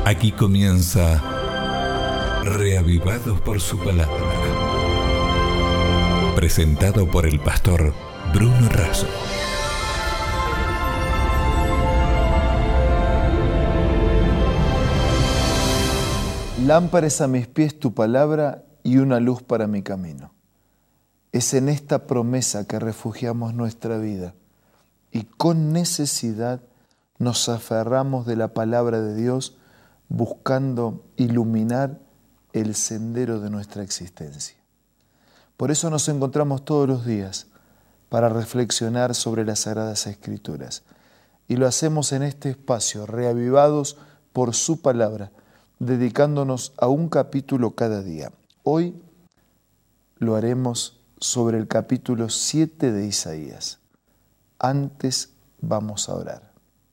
Aquí comienza Reavivados por su palabra. Presentado por el pastor Bruno Razo. Lámpara es a mis pies tu palabra y una luz para mi camino. Es en esta promesa que refugiamos nuestra vida y con necesidad nos aferramos de la palabra de Dios buscando iluminar el sendero de nuestra existencia. Por eso nos encontramos todos los días para reflexionar sobre las Sagradas Escrituras. Y lo hacemos en este espacio, reavivados por su palabra, dedicándonos a un capítulo cada día. Hoy lo haremos sobre el capítulo 7 de Isaías. Antes vamos a orar.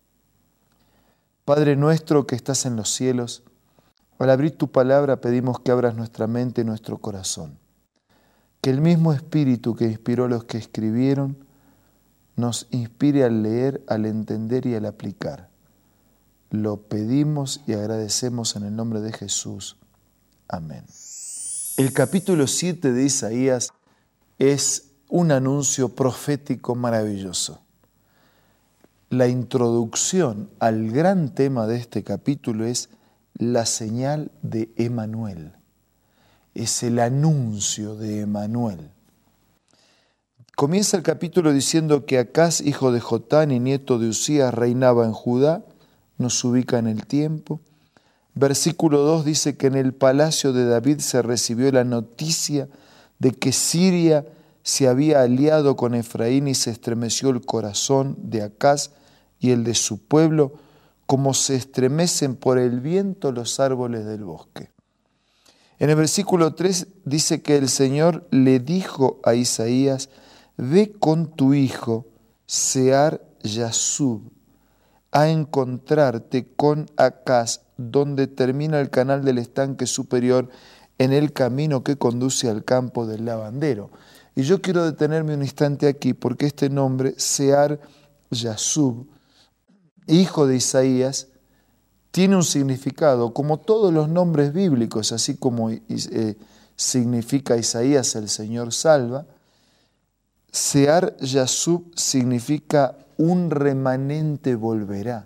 Padre nuestro que estás en los cielos, al abrir tu palabra pedimos que abras nuestra mente y nuestro corazón. Que el mismo Espíritu que inspiró a los que escribieron nos inspire al leer, al entender y al aplicar. Lo pedimos y agradecemos en el nombre de Jesús. Amén. El capítulo 7 de Isaías es un anuncio profético maravilloso. La introducción al gran tema de este capítulo es la señal de Emanuel. Es el anuncio de Emanuel. Comienza el capítulo diciendo que Acaz, hijo de Jotán y nieto de Usías, reinaba en Judá. Nos ubica en el tiempo. Versículo 2 dice que en el palacio de David se recibió la noticia de que Siria se había aliado con Efraín y se estremeció el corazón de Acaz y el de su pueblo, como se estremecen por el viento los árboles del bosque. En el versículo 3 dice que el Señor le dijo a Isaías: ve con tu hijo Sear-Yashub a encontrarte con Acaz, donde termina el canal del estanque superior, en el camino que conduce al campo del lavandero. Y yo quiero detenerme un instante aquí, porque este nombre, Sear-Yashub, hijo de Isaías, tiene un significado, como todos los nombres bíblicos, así como significa Isaías, el Señor salva. Sear-Yashub significa un remanente volverá.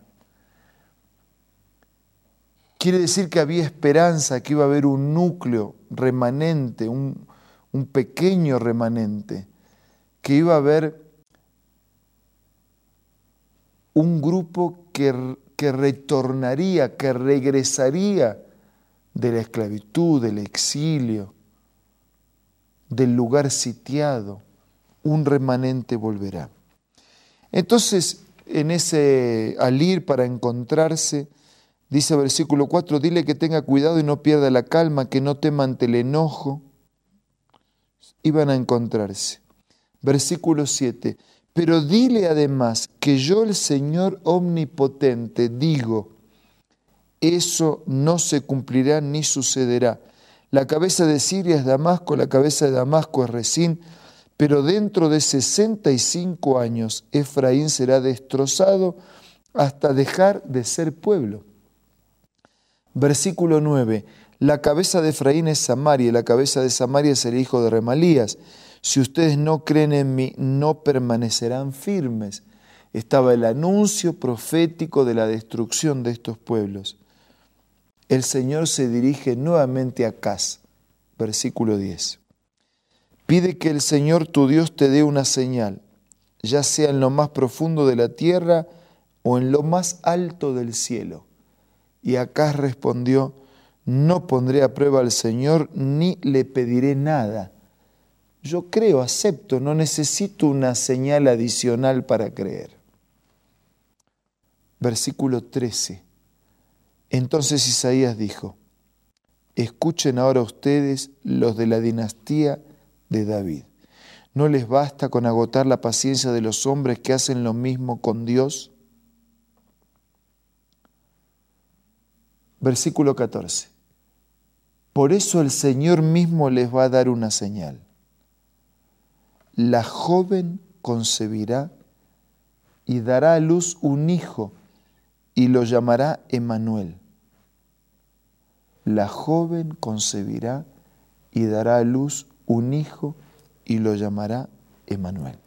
Quiere decir que había esperanza, que iba a haber un núcleo remanente, un pequeño remanente, que iba a haber un grupo que retornaría, que regresaría de la esclavitud, del exilio, del lugar sitiado. Un remanente volverá. Entonces, al ir para encontrarse, dice el versículo 4, dile que tenga cuidado y no pierda la calma, que no tema ante el enojo. Iban a encontrarse. Versículo 7, pero dile además que yo, el Señor omnipotente, digo, eso no se cumplirá ni sucederá. La cabeza de Siria es Damasco, la cabeza de Damasco es Resín, pero dentro de 65 años Efraín será destrozado hasta dejar de ser pueblo. Versículo 9, la cabeza de Efraín es Samaria, y la cabeza de Samaria es el hijo de Remalías. Si ustedes no creen en mí, no permanecerán firmes. Estaba el anuncio profético de la destrucción de estos pueblos. El Señor se dirige nuevamente a Acaz. Versículo 10. Pide que el Señor tu Dios te dé una señal, ya sea en lo más profundo de la tierra o en lo más alto del cielo. Y Acaz respondió: no pondré a prueba al Señor ni le pediré nada. Yo creo, acepto, no necesito una señal adicional para creer. Versículo 13. Entonces Isaías dijo: escuchen ahora ustedes, los de la dinastía de David. ¿No les basta con agotar la paciencia de los hombres que hacen lo mismo con Dios? Versículo 14. Por eso el Señor mismo les va a dar una señal. La joven concebirá y dará a luz un hijo y lo llamará Emanuel. la joven concebirá y dará a luz un hijo y lo llamará Emmanuel.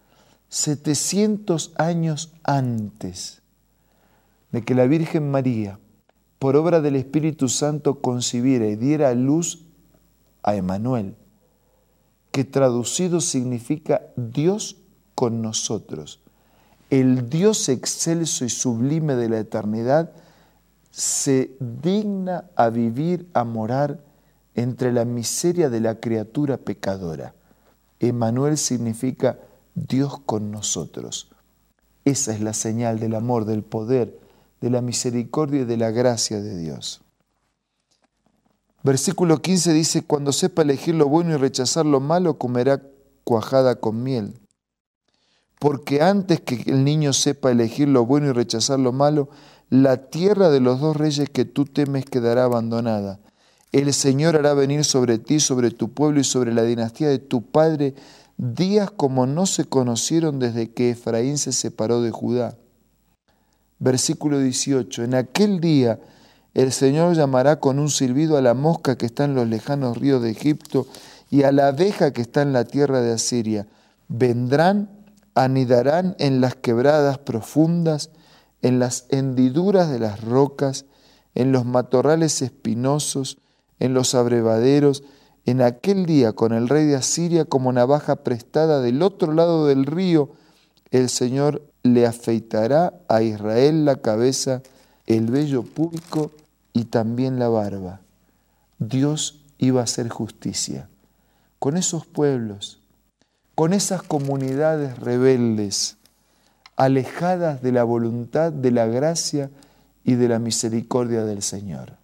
700 años antes de que la Virgen María, por obra del Espíritu Santo, concibiera y diera a luz a Emmanuel, que traducido significa Dios con nosotros. El Dios excelso y sublime de la eternidad se digna a vivir, a morar entre la miseria de la criatura pecadora. Emmanuel significa Dios con nosotros. Esa es la señal del amor, del poder, de la misericordia y de la gracia de Dios. Versículo 15 dice: cuando sepa elegir lo bueno y rechazar lo malo, comerá cuajada con miel. Porque antes que el niño sepa elegir lo bueno y rechazar lo malo, la tierra de los dos reyes que tú temes quedará abandonada. El Señor hará venir sobre ti, sobre tu pueblo y sobre la dinastía de tu padre, días como no se conocieron desde que Efraín se separó de Judá. Versículo 18. En aquel día el Señor llamará con un silbido a la mosca que está en los lejanos ríos de Egipto y a la abeja que está en la tierra de Asiria. Vendrán, anidarán en las quebradas profundas, en las hendiduras de las rocas, en los matorrales espinosos, en los abrevaderos, en aquel día con el rey de Asiria como navaja prestada del otro lado del río, el Señor le afeitará a Israel la cabeza, el vello púbico y también la barba. Dios iba a hacer justicia con esos pueblos, con esas comunidades rebeldes, alejadas de la voluntad, de la gracia y de la misericordia del Señor.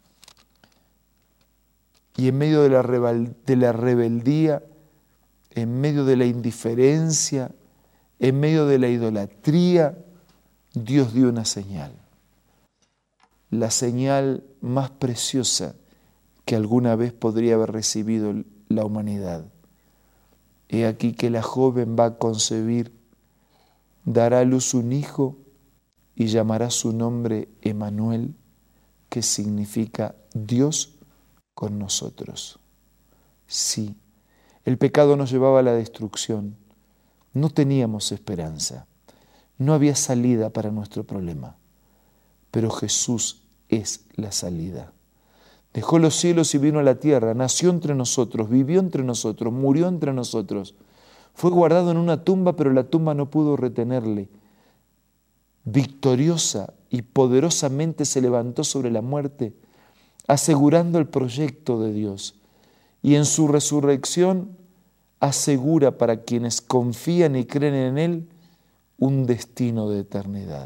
Y en medio de la rebeldía, en medio de la indiferencia, en medio de la idolatría, Dios dio una señal. La señal más preciosa que alguna vez podría haber recibido la humanidad. He aquí que la joven va a concebir, dará a luz un hijo y llamará su nombre Emmanuel, que significa Dios con nosotros. Sí, el pecado nos llevaba a la destrucción. No teníamos esperanza. No había salida para nuestro problema. Pero Jesús es la salida. Dejó los cielos y vino a la tierra, nació entre nosotros, vivió entre nosotros, murió entre nosotros. Fue guardado en una tumba, pero la tumba no pudo retenerle. Victoriosa y poderosamente se levantó sobre la muerte, asegurando el proyecto de Dios. Y en su resurrección asegura para quienes confían y creen en Él un destino de eternidad.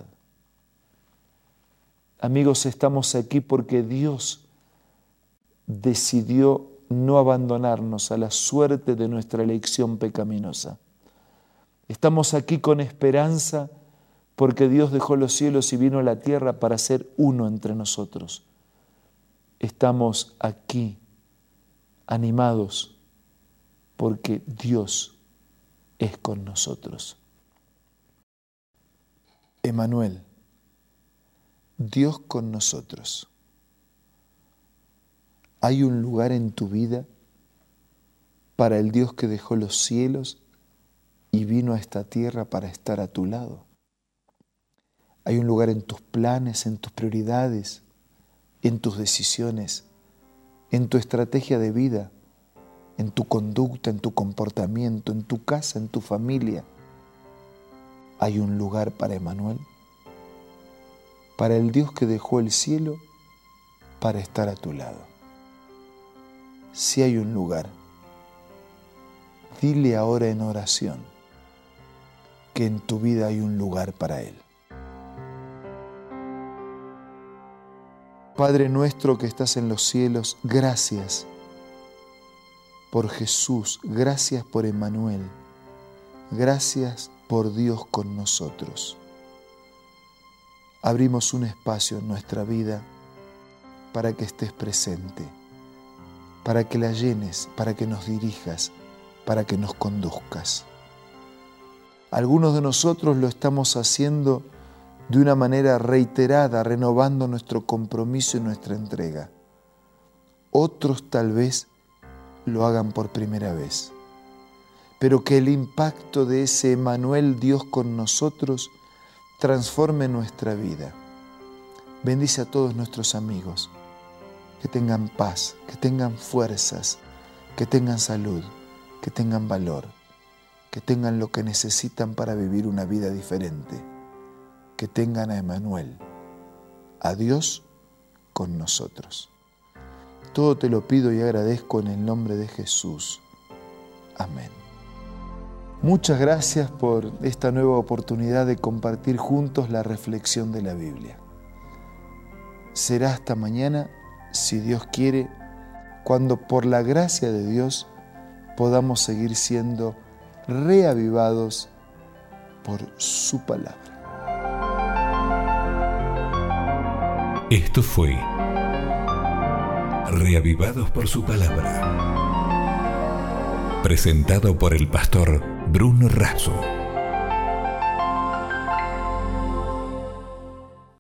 Amigos, estamos aquí porque Dios decidió no abandonarnos a la suerte de nuestra elección pecaminosa. Estamos aquí con esperanza porque Dios dejó los cielos y vino a la tierra para ser uno entre nosotros. Estamos aquí animados porque Dios es con nosotros. Emmanuel, Dios con nosotros. ¿Hay un lugar en tu vida para el Dios que dejó los cielos y vino a esta tierra para estar a tu lado? ¿Hay un lugar en tus planes, en tus prioridades, en tus decisiones, en tu estrategia de vida, en tu conducta, en tu comportamiento, en tu casa, en tu familia? ¿Hay un lugar para Emmanuel? Para el Dios que dejó el cielo para estar a tu lado. Si hay un lugar, dile ahora en oración que en tu vida hay un lugar para Él. Padre nuestro que estás en los cielos, gracias por Jesús, gracias por Emmanuel, gracias por Dios con nosotros. Abrimos un espacio en nuestra vida para que estés presente, para que la llenes, para que nos dirijas, para que nos conduzcas. Algunos de nosotros lo estamos haciendo de una manera reiterada, renovando nuestro compromiso y nuestra entrega. otros tal vez lo hagan por primera vez. Pero que el impacto de ese Emmanuel, Dios con nosotros, transforme nuestra vida. Bendice a todos nuestros amigos, que tengan paz, que tengan fuerzas, que tengan salud, que tengan valor, que tengan lo que necesitan para vivir una vida diferente, que tengan a Emmanuel, a Dios con nosotros. Todo te lo pido y agradezco en el nombre de Jesús. Amén. Muchas gracias por esta nueva oportunidad de compartir juntos la reflexión de la Biblia. Será hasta mañana, si Dios quiere, cuando por la gracia de Dios podamos seguir siendo reavivados por su palabra. Esto fue Reavivados por su palabra, presentado por el pastor Bruno Razo.